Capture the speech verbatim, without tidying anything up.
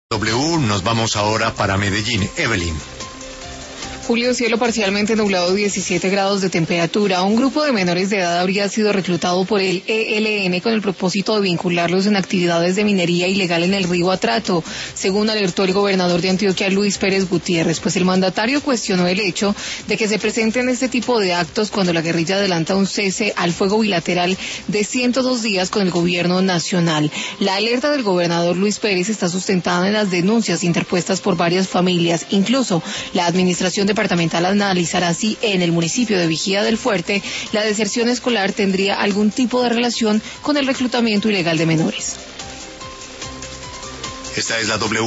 W, nos vamos ahora para Medellín. Evelyn. Julio, cielo parcialmente nublado, diecisiete grados de temperatura. Un grupo de menores de edad habría sido reclutado por el E L N con el propósito de vincularlos en actividades de minería ilegal en el río Atrato, según alertó el gobernador de Antioquia, Luis Pérez Gutiérrez, pues el mandatario cuestionó el hecho de que se presenten este tipo de actos cuando la guerrilla adelanta un cese al fuego bilateral de ciento dos días con el gobierno nacional. La alerta del gobernador Luis Pérez está sustentada en las denuncias interpuestas por varias familias. Incluso la administración de departamental analizará si en el municipio de Vigía del Fuerte la deserción escolar tendría algún tipo de relación con el reclutamiento ilegal de menores. Esta es la W.